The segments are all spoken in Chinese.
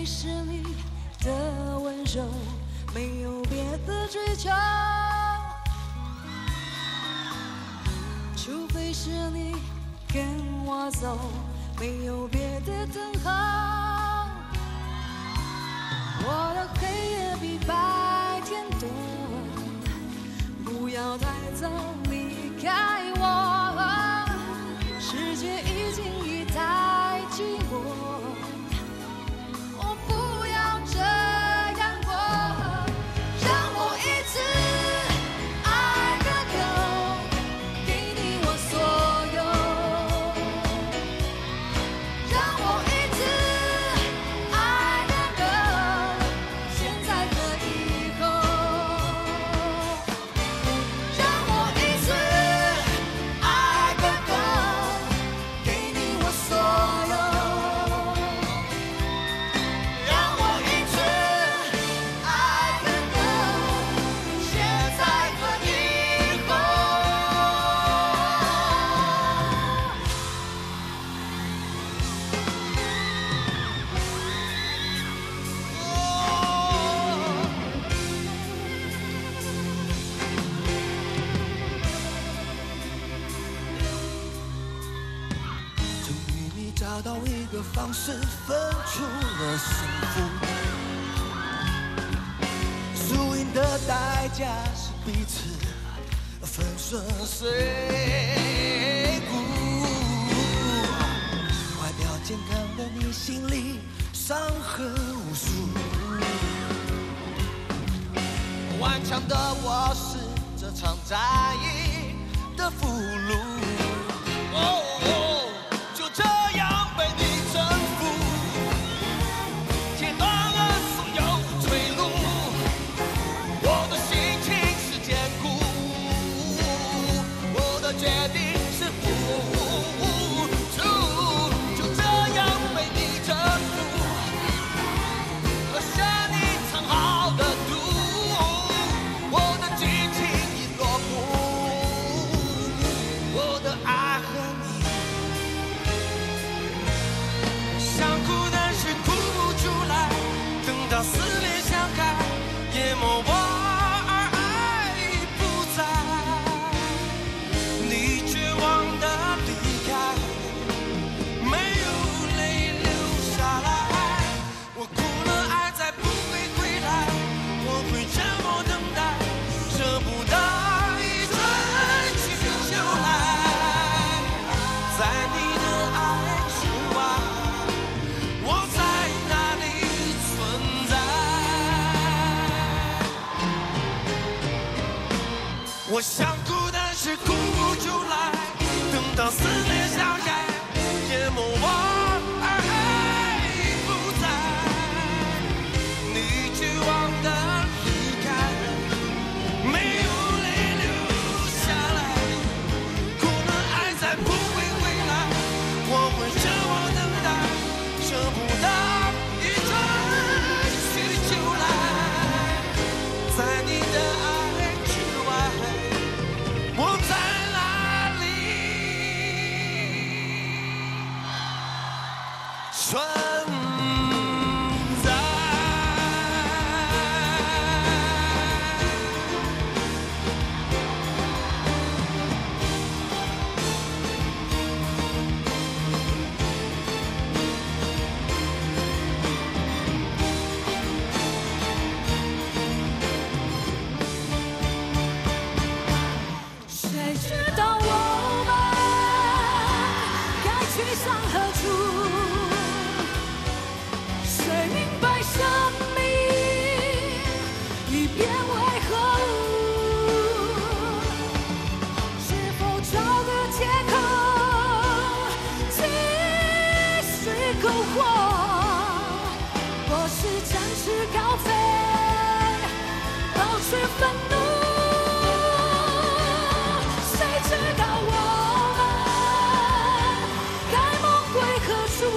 是你的温柔，没有别的追求。除非是你跟我走，没有别的等候。我的黑夜比白天多，不要太早离开我。世界已经太寂寞，我不要这样过。让我一次爱个够，给你我所有。让我一次爱个够，现在和以后。让我一次爱个够，给你我所有。让我一次爱个够，现在和以后。 终于你找到一个方式分出了胜负，输赢的代价是彼此粉身碎骨。外表健康的你心里伤痕无数，顽强的我是这场战役的俘虏。就这样被你征服，切断了所有退路。我的心情是坚固，我的决定是付出。就这样被你征服，喝下你藏好的毒。我的激情已落幕，我的爱和你。想哭但是哭不出来，等到思念相开，淹没我而爱已不在。你绝望的离开，没有泪流下来。我哭了，爱再不会回来，我会沉默等待，舍不得一转去就来。在你的爱之外，我在哪里存在？我想哭，但是哭不出来。等到思念相开，淹没我而爱已不在。你绝望的离开，没有泪流下来。哭了，爱再不会回来，我会沉默等待，舍不得一转去就来。在你的爱之外，我在哪里存在？ 谁知道我们该去向何处？谁明白生命已变为何物？是否找个借口继续苟活？或是展翅高飞，保持愤怒？谁知道我们该梦归何处？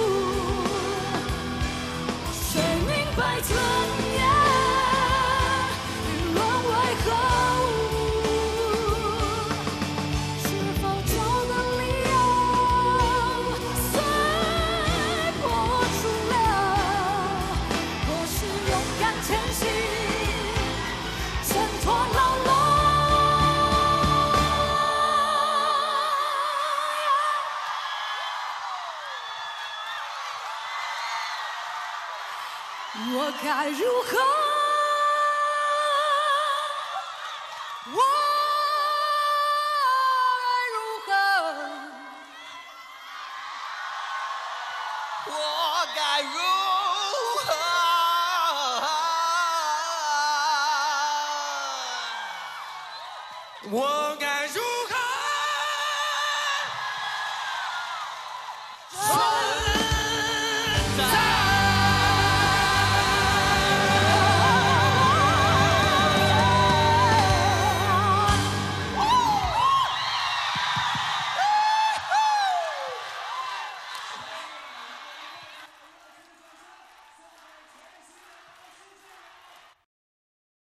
谁明白尊严与沦为何物？是否找个理由随波逐流？ 我该如何？我该如何？ 我该如